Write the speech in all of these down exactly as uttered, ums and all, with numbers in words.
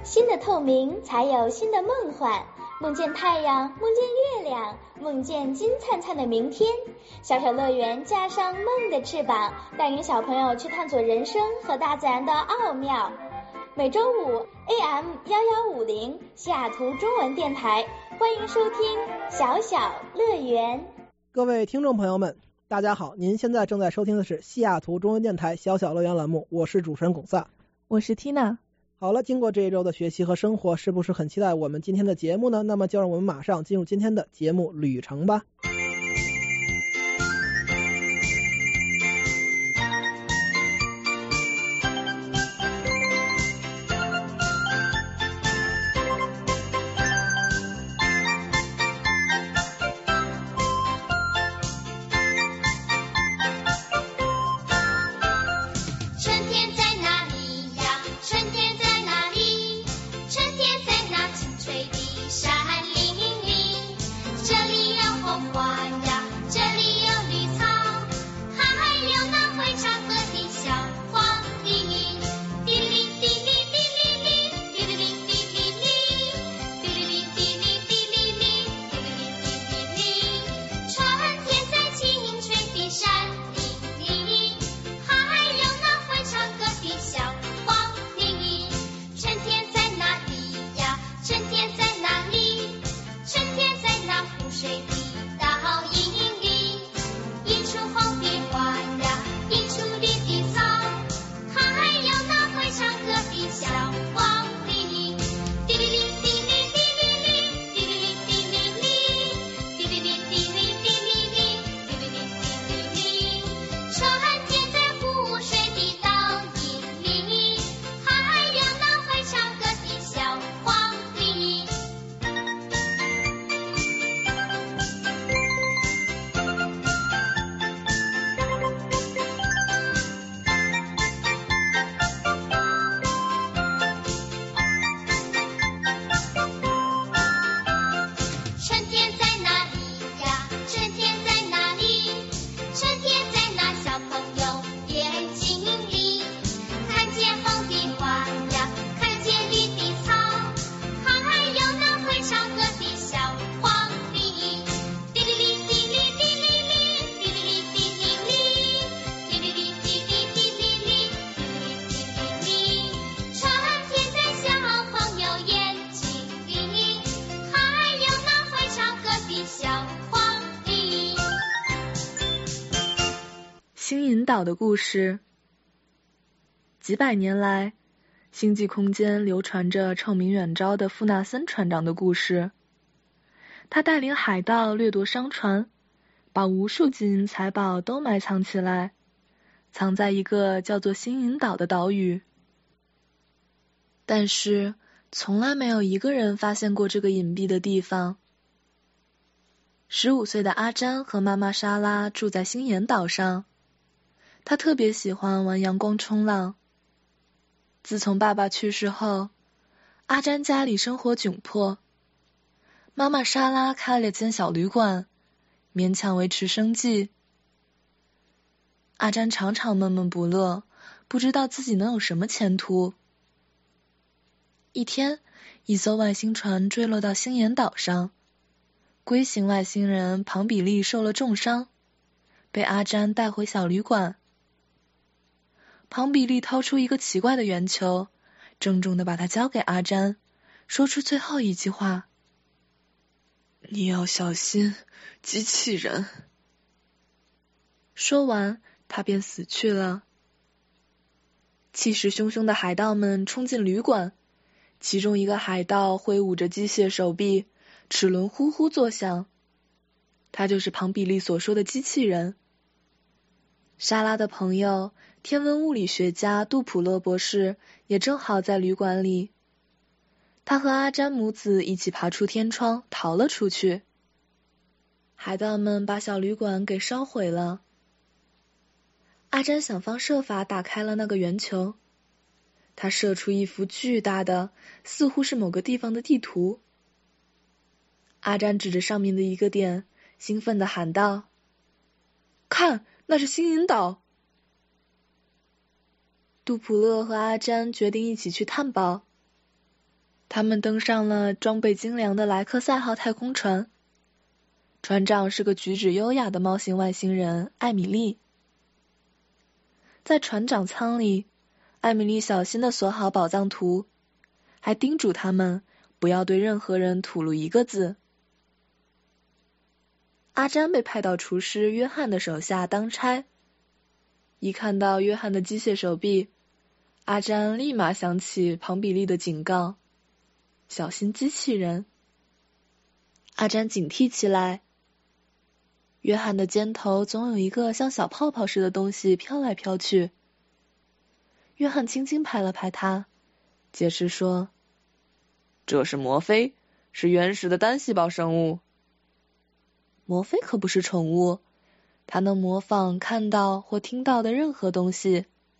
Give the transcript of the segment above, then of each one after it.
新的透明才有新的梦幻，梦见太阳，梦见月亮，梦见金灿灿的明天。小小乐园加上梦的翅膀，带领小朋友去探索人生和大自然的奥妙。每周五 A M 一一五零西雅图中文电台，欢迎收听小小乐园。 各位听众朋友们，大家好，您现在正在收听的是西雅图中文电台小小乐园栏目，我是主持人龚萨， 我是 Tina。 好了，经过这一周的学习和生活，是不是很期待我们今天的节目呢？那么就让我们马上进入今天的节目旅程吧。 星银岛的故事。几百年来，星际空间流传着臭名远昭的富纳森船长的故事。他带领海盗掠夺商船，把无数金银财宝都埋藏起来，藏在一个叫做星银岛的岛屿。但是，从来没有一个人发现过这个隐蔽的地方。十五岁的阿詹和妈妈莎拉住在星岩岛上。他特别喜欢玩阳光冲浪。自从爸爸去世后，阿詹家里生活窘迫，妈妈莎拉开了间小旅馆，勉强维持生计。阿詹常常闷闷不乐，不知道自己能有什么前途。一天，一艘外星船坠落到星岩岛上，龟形外星人庞比利受了重伤，被阿詹带回小旅馆。庞比利掏出一个奇怪的圆球，郑重地把它交给阿詹，说出最后一句话：你要小心机器人。说完，他便死去了。气势汹汹的海盗们冲进旅馆，其中一个海盗挥舞着机械手臂，齿轮呼呼作响。他就是庞比利所说的机器人。莎拉的朋友天文物理学家杜普勒博士也正好在旅馆里，他和阿詹母子一起爬出天窗逃了出去。海盗们把小旅馆给烧毁了。阿詹想方设法打开了那个圆球，他射出一幅巨大的，似乎是某个地方的地图。阿詹指着上面的一个点，兴奋地喊道：看，那是星银岛。杜普勒和阿詹决定一起去探宝。 他们登上了装备精良的莱克赛号太空船，船长是个举止优雅的猫形外星人艾米丽。在船长舱里，艾米丽小心地锁好宝藏图，还叮嘱他们不要对任何人吐露一个字。阿詹被派到厨师约翰的手下当差，一看到约翰的机械手臂，阿詹立马想起庞比利的警告，小心机器人。阿詹警惕起来，约翰的肩头总有一个像小泡泡似的东西飘来飘去。约翰轻轻拍了拍他，解释说，这是摩菲，是原始的单细胞生物。摩菲可不是宠物，它能模仿看到或听到的任何东西。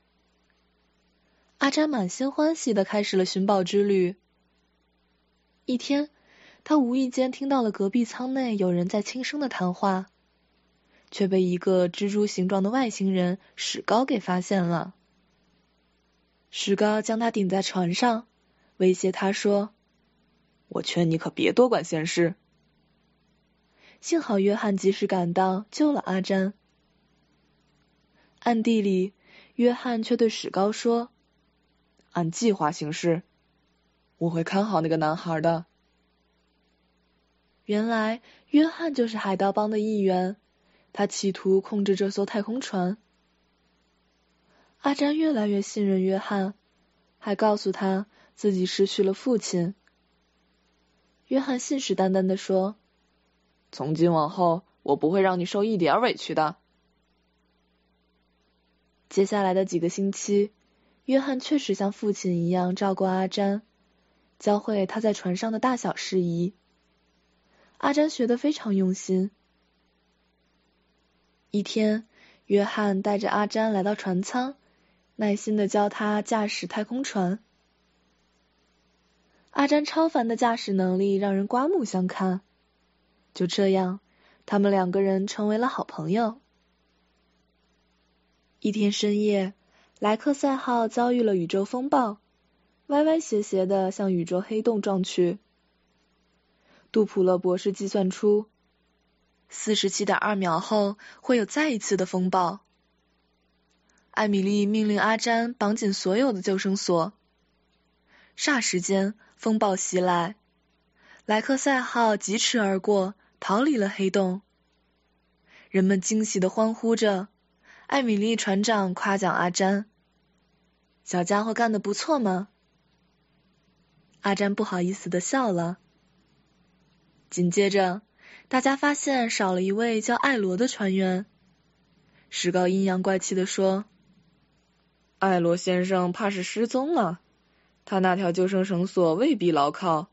阿詹满心欢喜地开始了寻宝之旅。一天，他无意间听到了隔壁舱内有人在轻声的谈话，却被一个蜘蛛形状的外星人史高给发现了。史高将他顶在船上，威胁他说，我劝你可别多管闲事。幸好约翰及时赶到，救了阿詹。暗地里，约翰却对史高说，按计划行事，我会看好那个男孩的。原来约翰就是海盗帮的一员，他企图控制这艘太空船。阿詹越来越信任约翰，还告诉他自己失去了父亲。约翰信誓旦旦地说，从今往后，我不会让你受一点委屈的。接下来的几个星期，约翰确实像父亲一样照顾阿詹，教会他在船上的大小事宜。阿詹学得非常用心。一天，约翰带着阿詹来到船舱，耐心地教他驾驶太空船。阿詹超凡的驾驶能力让人刮目相看。就这样，他们两个人成为了好朋友。一天深夜，莱克赛号遭遇了宇宙风暴，歪歪斜斜地向宇宙黑洞撞去。杜普勒博士计算出，四十七点二秒后会有再一次的风暴。艾米丽命令阿詹绑紧所有的救生索。霎时间，风暴袭来，莱克赛号疾驰而过，逃离了黑洞。人们惊喜地欢呼着，艾米丽船长夸奖阿詹，小家伙干得不错嘛。阿詹不好意思地笑了。紧接着，大家发现少了一位叫艾罗的船员。史高阴阳怪气地说，艾罗先生怕是失踪了，他那条救生绳索未必牢靠。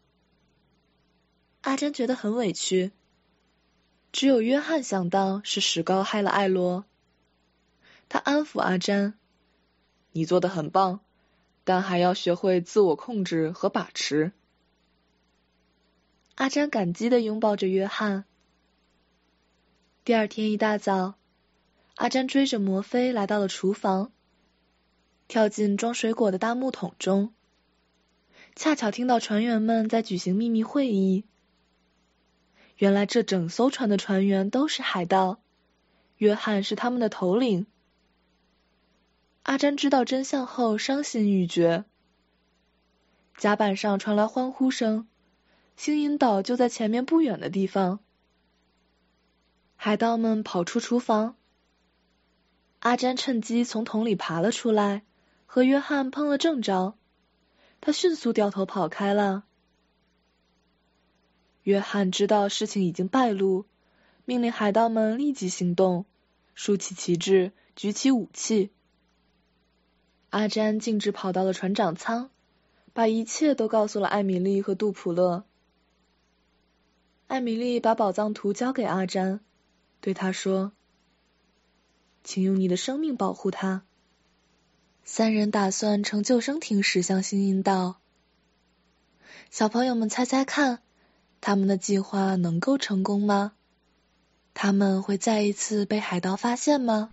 阿詹觉得很委屈，只有约翰想到是史高害了艾罗。他安抚阿詹，你做得很棒，但还要学会自我控制和把持。阿詹感激地拥抱着约翰。第二天一大早，阿詹追着摩菲来到了厨房，跳进装水果的大木桶中，恰巧听到船员们在举行秘密会议。原来这整艘船的船员都是海盗，约翰是他们的头领。阿詹知道真相后伤心欲绝。甲板上传来欢呼声，星银岛就在前面不远的地方。海盗们跑出厨房，阿詹趁机从桶里爬了出来，和约翰碰了正着。他迅速掉头跑开了。约翰知道事情已经败露，命令海盗们立即行动，竖起旗帜，举起武器。阿詹径直跑到了船长舱，把一切都告诉了艾米丽和杜普勒。艾米丽把宝藏图交给阿詹，对他说，请用你的生命保护他。三人打算乘救生艇驶向星银岛。小朋友们猜猜看，他们的计划能够成功吗？他们会再一次被海盗发现吗？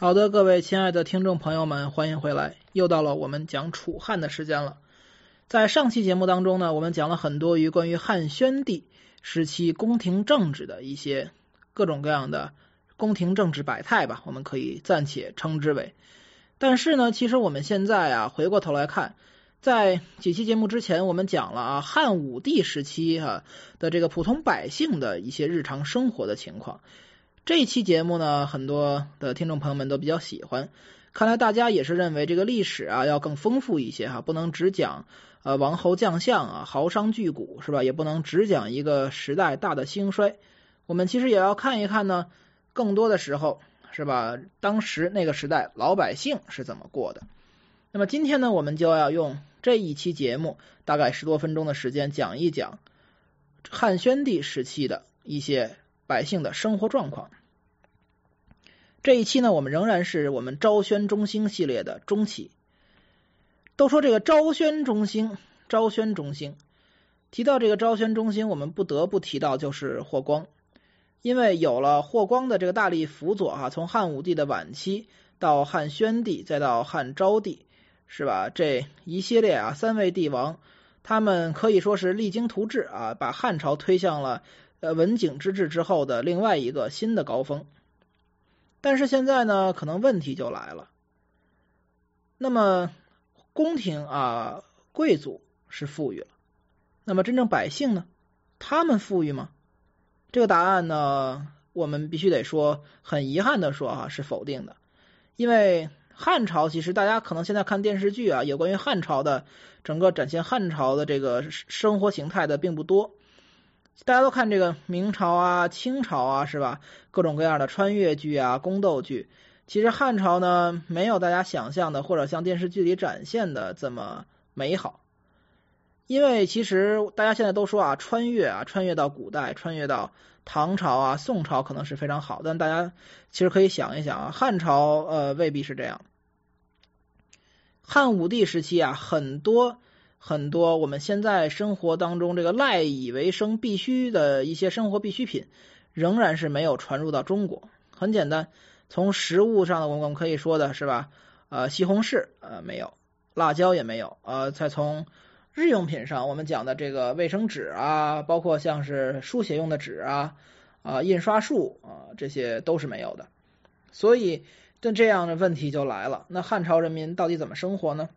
好的，各位亲爱的听众朋友们，欢迎回来，又到了我们讲楚汉的时间了。在上期节目当中呢，我们讲了很多于关于汉宣帝时期宫廷政治的一些各种各样的宫廷政治百态吧，我们可以暂且称之为。但是呢，其实我们现在啊回过头来看，在几期节目之前我们讲了啊汉武帝时期啊的这个普通百姓的一些日常生活的情况。这一期节目呢，很多的听众朋友们都比较喜欢，看来大家也是认为这个历史啊要更丰富一些哈、啊，不能只讲呃王侯将相啊豪商巨贾是吧，也不能只讲一个时代大的兴衰，我们其实也要看一看呢，更多的时候是吧，当时那个时代老百姓是怎么过的。那么今天呢，我们就要用这一期节目大概十多分钟的时间讲一讲汉宣帝时期的一些百姓的生活状况。这一期呢，我们仍然是我们昭宣中兴系列的中期。都说这个昭宣中兴，昭宣中兴，提到这个昭宣中兴，我们不得不提到就是霍光。因为有了霍光的这个大力辅佐哈、啊，从汉武帝的晚期到汉宣帝，再到汉昭帝，是吧？这一系列啊三位帝王，他们可以说是励精图治啊，把汉朝推向了呃文景之治之后的另外一个新的高峰。但是现在呢，可能问题就来了。那么宫廷啊贵族是富裕了，那么真正百姓呢，他们富裕吗？这个答案呢，我们必须得说，很遗憾的说哈、啊，是否定的。因为汉朝其实大家可能现在看电视剧啊，有关于汉朝的整个展现汉朝的这个生活形态的并不多。大家都看这个明朝啊、清朝啊，是吧？各种各样的穿越剧啊、宫斗剧。其实汉朝呢，没有大家想象的或者像电视剧里展现的这么美好。因为其实大家现在都说啊，穿越啊，穿越到古代，穿越到唐朝啊、宋朝可能是非常好，但大家其实可以想一想啊，汉朝呃未必是这样。汉武帝时期啊，很多很多我们现在生活当中这个赖以为生必须的一些生活必需品，仍然是没有传入到中国。很简单，从食物上的我们可以说的是吧，呃，西红柿呃没有，辣椒也没有，呃，再从日用品上，我们讲的这个卫生纸啊，包括像是书写用的纸啊，啊、呃，印刷术啊、呃，这些都是没有的。所以，这这样的问题就来了。那汉朝人民到底怎么生活呢？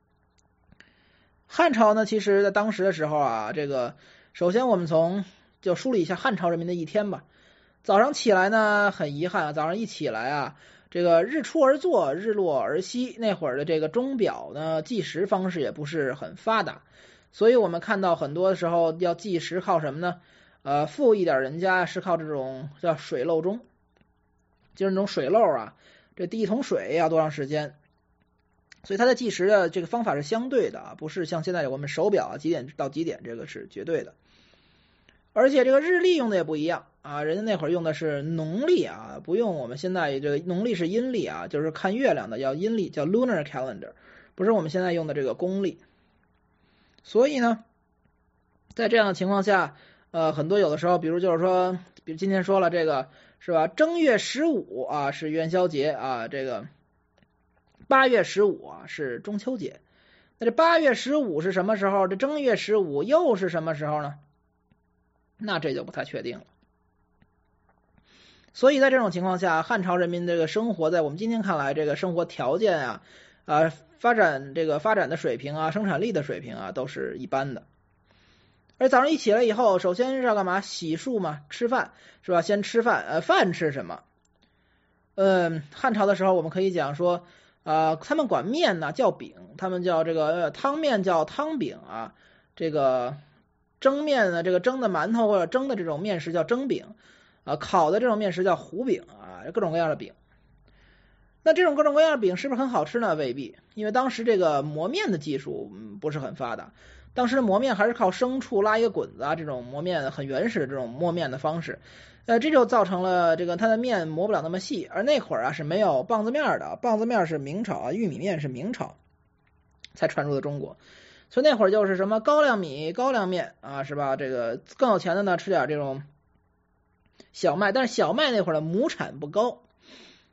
汉朝呢，其实在当时的时候啊，这个首先我们从就梳理一下汉朝人民的一天吧。早上起来呢，很遗憾啊，早上一起来啊，这个日出而作，日落而息。那会儿的这个钟表呢，计时方式也不是很发达，所以我们看到很多时候要计时靠什么呢？呃，富一点人家是靠这种叫水漏钟，就是那种水漏啊，这第一桶水要多长时间？所以它的计时的这个方法是相对的，不是像现在我们手表啊几点到几点，这个是绝对的。而且这个日历用的也不一样啊，人家那会儿用的是农历啊，不用我们现在这个农历是阴历啊，就是看月亮的叫阴历，叫 lunar calendar， 不是我们现在用的这个公历。所以呢，在这样的情况下，呃，很多有的时候，比如就是说，比如今天说了这个是吧，正月十五啊是元宵节啊，这个八月十五啊是中秋节。那这八月十五是什么时候？这正月十五又是什么时候呢？那这就不太确定了。所以在这种情况下，汉朝人民这个生活，在我们今天看来，这个生活条件啊，啊发展这个发展的水平啊，生产力的水平啊，都是一般的。而早上一起来以后，首先是要干嘛？洗漱嘛，吃饭是吧？先吃饭，呃，饭吃什么？嗯，汉朝的时候我们可以讲说，呃，他们管面呢叫饼，他们叫这个、呃、汤面叫汤饼啊，这个蒸面呢，这个蒸的馒头或者蒸的这种面食叫蒸饼，啊，烤的这种面食叫糊饼啊，各种各样的饼。那这种各种各样的饼是不是很好吃呢？未必，因为当时这个磨面的技术嗯不是很发达，当时的磨面还是靠牲畜拉一个滚子啊，这种磨面很原始的这种磨面的方式，呃，这就造成了这个它的面磨不了那么细。而那会儿啊是没有棒子面的，棒子面是明朝啊，玉米面是明朝才传入的中国，所以那会儿就是什么高粱米、高粱面啊，是吧？这个更有钱的呢吃点这种小麦，但是小麦那会儿的亩产不高。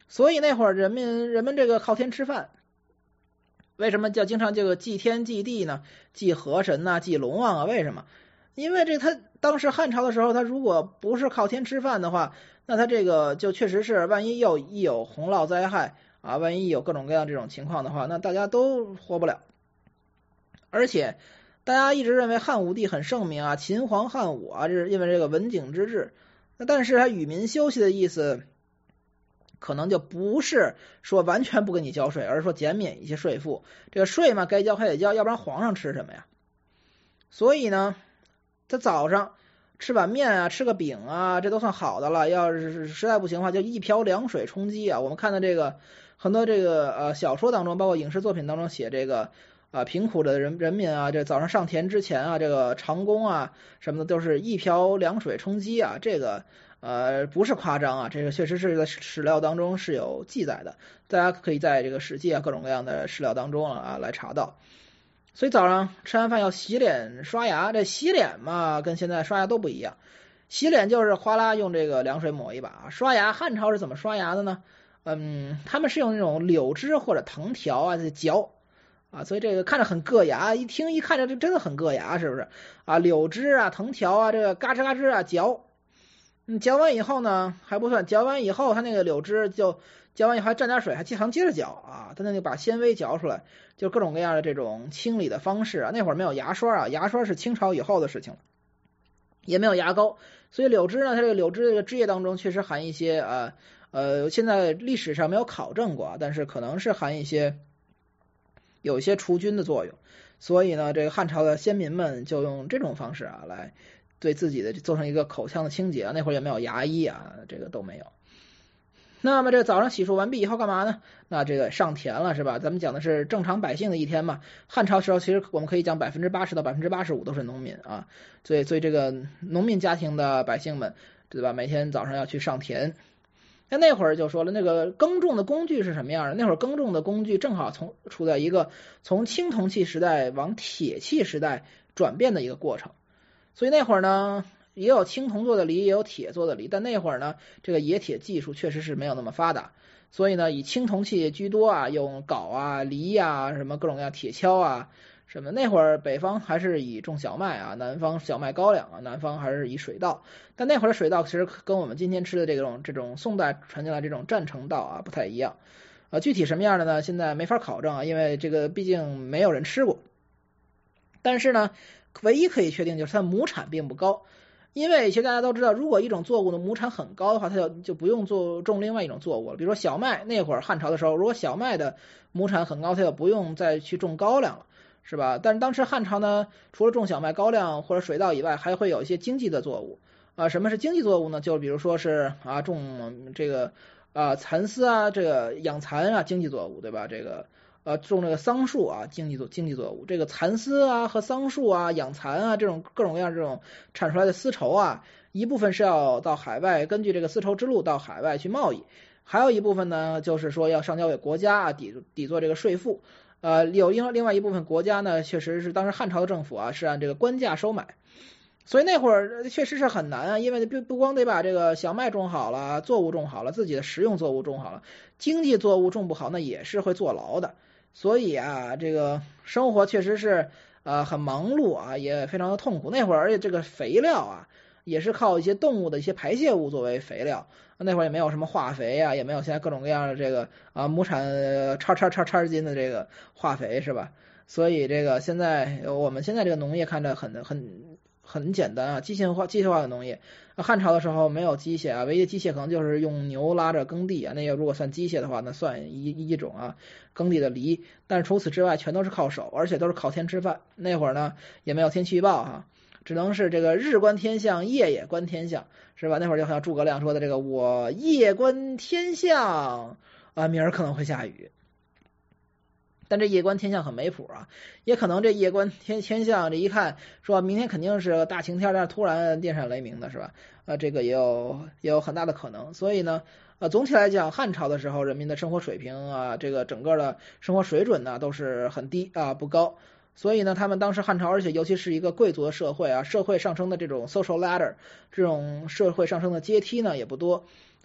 所以那会儿人民人们这个靠天吃饭。为什么叫经常这个祭天祭地呢？祭河神呐、啊，祭龙王啊？为什么？因为这他当时汉朝的时候，他如果不是靠天吃饭的话，那他这个就确实是万一有一有洪涝灾害啊，万一有各种各样这种情况的话，那大家都活不了。而且大家一直认为汉武帝很圣明啊，秦皇汉武啊，这是因为这个文景之治。那但是他与民休息的意思，可能就不是说完全不给你交税，而是说减免一些税负。这个税嘛，该交还得交，要不然皇上吃什么呀？所以呢，他早上吃碗面啊，吃个饼啊，这都算好的了。要是实在不行的话，就一瓢凉水充饥啊。我们看到这个很多这个呃小说当中，包括影视作品当中写这个啊、呃、贫苦的人人民啊，这早上上田之前啊，这个长工啊什么的，都是一瓢凉水充饥啊。这个呃不是夸张啊，这个确实是在史料当中是有记载的，大家可以在这个史记啊各种各样的史料当中啊来查到。所以早上吃完饭要洗脸刷牙，这洗脸嘛跟现在刷牙都不一样。洗脸就是哗啦用这个凉水抹一把，刷牙汉朝是怎么刷牙的呢？嗯，他们是用那种柳枝或者藤条啊在嚼啊，所以这个看着很硌牙，一听一看着这真的很硌牙，是不是啊？柳枝啊藤条啊这个嘎吱嘎吱啊嚼，嗯，嚼完以后呢还不算，嚼完以后它那个柳枝就嚼完以后还蘸点水，还经常接着嚼啊，它那就把纤维嚼出来，就各种各样的这种清理的方式啊。那会儿没有牙刷啊，牙刷是清朝以后的事情了，也没有牙膏，所以柳枝呢，它这个柳枝这个枝叶当中确实含一些呃呃，现在历史上没有考证过，但是可能是含一些有一些除菌的作用。所以呢，这个汉朝的先民们就用这种方式啊来对自己的做成一个口腔的清洁啊。那会儿也没有牙医啊，这个都没有。那么这个早上洗漱完毕以后干嘛呢？那这个上田了是吧？咱们讲的是正常百姓的一天嘛。汉朝时候其实我们可以讲百分之八十到百分之八十五都是农民啊，所以所以这个农民家庭的百姓们，对吧？每天早上要去上田。那那会儿就说了，那个耕种的工具是什么样的？那会儿耕种的工具正好从处在一个从青铜器时代往铁器时代转变的一个过程，所以那会儿呢。也有青铜做的犁，也有铁做的犁，但那会儿呢，这个冶铁技术确实是没有那么发达，所以呢，以青铜器居多啊，用镐啊、犁啊，什么各种各样铁锹啊，什么。那会儿北方还是以种小麦啊，南方小麦高粱啊，南方还是以水稻。但那会儿的水稻其实跟我们今天吃的这种这种宋代传进来这种占城稻啊不太一样，呃，具体什么样的呢？现在没法考证啊，因为这个毕竟没有人吃过。但是呢，唯一可以确定就是它亩产并不高。因为其实大家都知道，如果一种作物的亩产很高的话，它就就不用做种另外一种作物了。比如说小麦，那会儿汉朝的时候，如果小麦的亩产很高，它就不用再去种高粱了，是吧？但是当时汉朝呢，除了种小麦、高粱或者水稻以外，还会有一些经济的作物啊。什么是经济作物呢？就比如说是啊，种这个啊蚕丝啊，这个养蚕啊，经济作物，对吧？这个。呃，种这个桑树啊，经济作经济作物，这个蚕丝啊和桑树啊、养蚕啊这种各种各样这种产出来的丝绸啊，一部分是要到海外，根据这个丝绸之路到海外去贸易，还有一部分呢，就是说要上交给国家啊，抵抵做这个税赋。呃，有另另外一部分国家呢，确实是当时汉朝的政府啊是按这个官价收买，所以那会儿确实是很难啊，因为不不光得把这个小麦种好了，作物种好了，自己的食用作物种好了，经济作物种不好，那也是会坐牢的。所以啊，这个生活确实是呃很忙碌啊，也非常的痛苦。那会儿，而且这个肥料啊，也是靠一些动物的一些排泄物作为肥料。那会儿也没有什么化肥啊，也没有现在各种各样的这个啊亩产叉叉叉叉斤的这个化肥，是吧？所以这个现在我们现在这个农业看着很很很简单啊，机械化机械化的农业。汉朝的时候没有机械啊，唯一的机械可能就是用牛拉着耕地啊，那个如果算机械的话，那算一一种啊耕地的犁。但是除此之外，全都是靠手，而且都是靠天吃饭。那会儿呢，也没有天气预报哈、啊，只能是这个日观天象，夜也观天象，是吧？那会儿就像诸葛亮说的这个，我夜观天象啊，明儿可能会下雨。但这夜观天象很没谱啊，也可能这夜观天天象这一看说明天肯定是大晴天，但是突然电闪雷鸣的是吧？呃，这个也有也有很大的可能。所以呢，呃，总体来讲，汉朝的时候人民的生活水平啊，这个整个的生活水准呢都是很低啊，不高。所以呢，他们当时汉朝，而且尤其是一个贵族的社会啊，社会上升的这种 social ladder， 这种社会上升的阶梯呢也不多。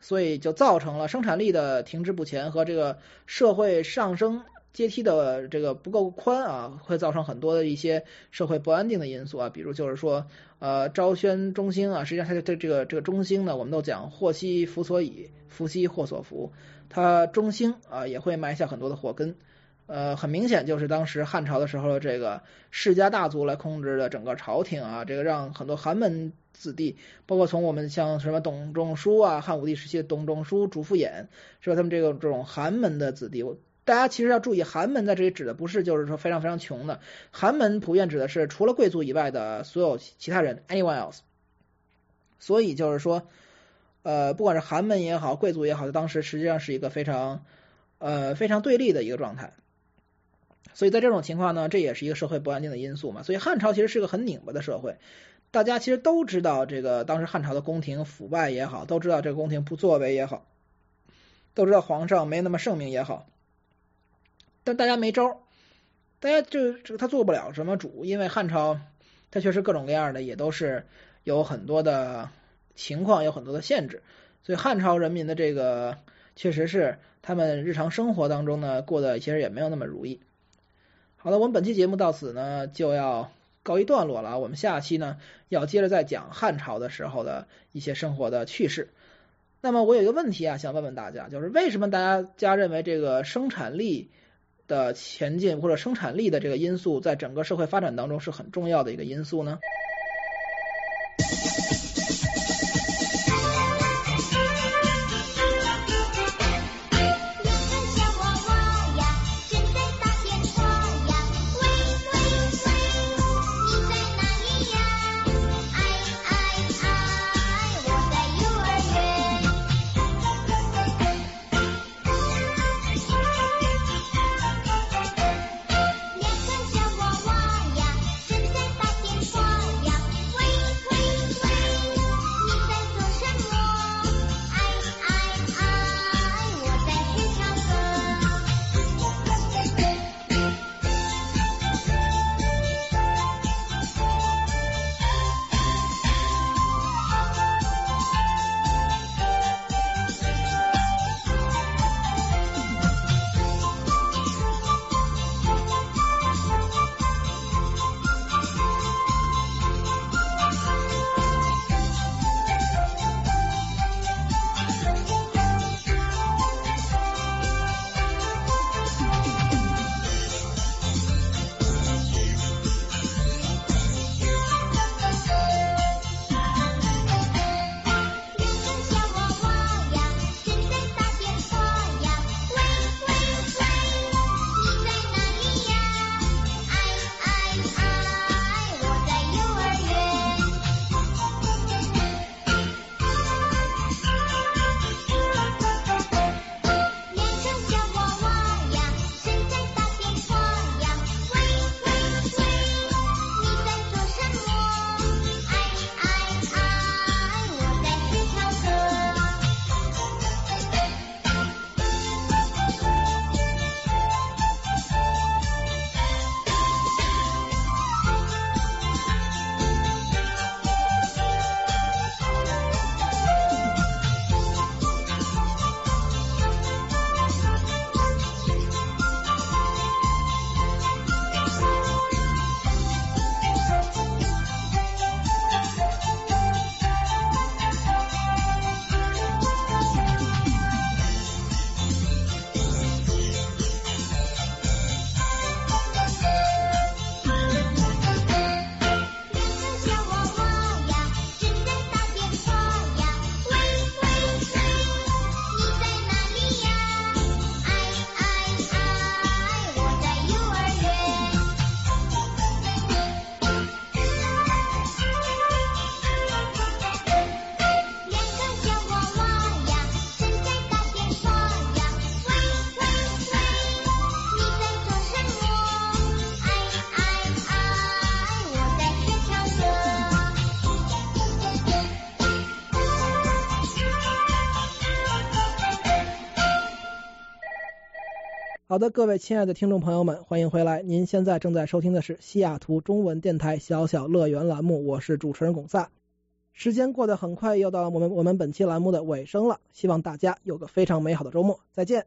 所以就造成了生产力的停滞不前和这个社会上升阶梯的这个不够宽啊，会造成很多的一些社会不安定的因素啊，比如就是说呃昭宣中兴啊，实际上它的这个这个中兴呢，我们都讲祸兮福所倚，福兮祸所伏，它中兴啊也会埋下很多的祸根。呃，很明显就是当时汉朝的时候，这个世家大族来控制的整个朝廷啊，这个让很多寒门子弟，包括从我们像什么董仲舒啊，汉武帝时期的董仲舒、主父偃，是吧？他们这个这种寒门的子弟，大家其实要注意，寒门在这里指的不是就是说非常非常穷的，寒门普遍指的是除了贵族以外的所有其他人 ，anyone else。所以就是说，呃，不管是寒门也好，贵族也好，当时实际上是一个非常呃非常对立的一个状态。所以在这种情况呢，这也是一个社会不安定的因素嘛。所以汉朝其实是个很拧巴的社会，大家其实都知道这个当时汉朝的宫廷腐败也好，都知道这个宫廷不作为也好，都知道皇上没那么圣明也好，但大家没招，大家就这个他做不了什么主，因为汉朝它确实各种各样的也都是有很多的情况，有很多的限制，所以汉朝人民的这个确实是他们日常生活当中呢过得其实也没有那么如意。好的，我们本期节目到此呢就要告一段落了，我们下期呢要接着再讲汉朝的时候的一些生活的趣事。那么我有一个问题啊，想问问大家，就是为什么大家认为这个生产力的前进或者生产力的这个因素在整个社会发展当中是很重要的一个因素呢？好的，各位亲爱的听众朋友们，欢迎回来。您现在正在收听的是西雅图中文电台小小乐园栏目，我是主持人巩萨。 时间过得很快，又到了我们我们本期栏目的尾声了，希望大家有个非常美好的周末，再见。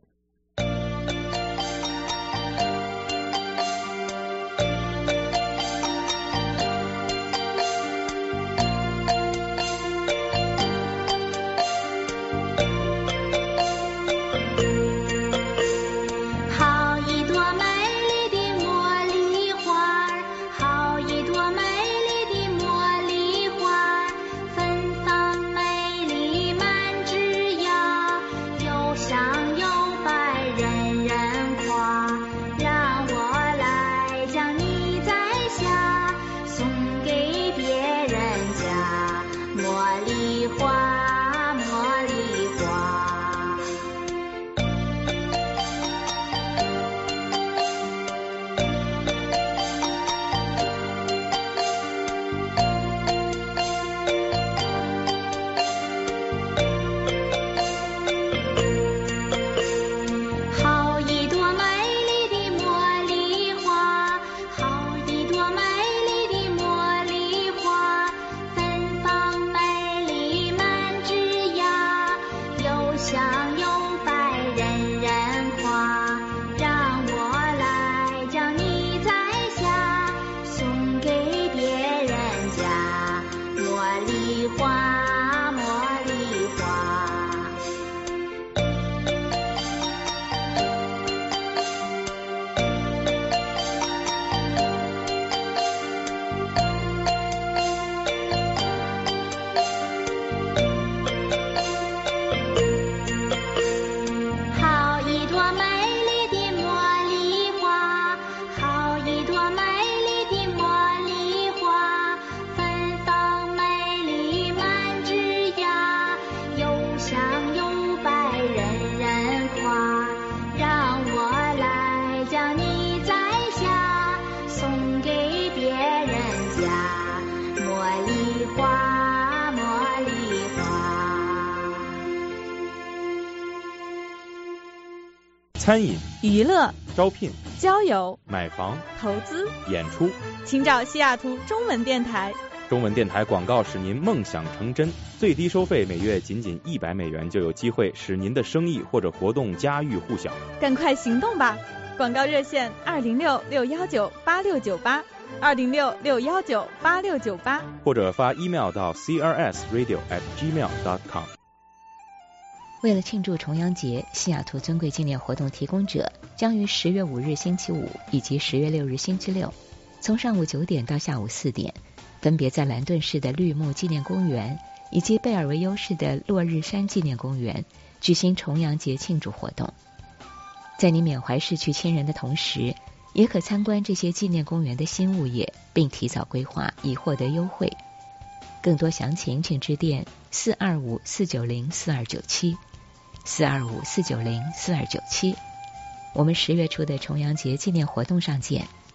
餐饮、 娱乐、 招聘、 交友、 买房、 投资、 演出， 请找西雅图中文电台。 中文电台广告使您梦想成真，最低收费每月仅仅一百美元，就有机会使您的生意或者活动家喻户晓。 赶快行动吧！广告热线二零六六幺九八六九八，二零六六幺九八六九八， 或者发 email 到 c r s radio at gmail dot com。 为了庆祝重阳节，西雅图尊贵纪念活动提供者将于十月五日星期五以及十月六日星期六，从上午九点到下午四点，分别在兰顿市的绿木纪念公园以及贝尔维优市的落日山纪念公园举行重阳节庆祝活动。在你缅怀逝去亲人的同时，也可参观这些纪念公园的新物业，并提早规划以获得优惠。更多详情请致电四二五四九零四二九七。四二五四九零四二九七，我们十月初的重阳节纪念活动上见。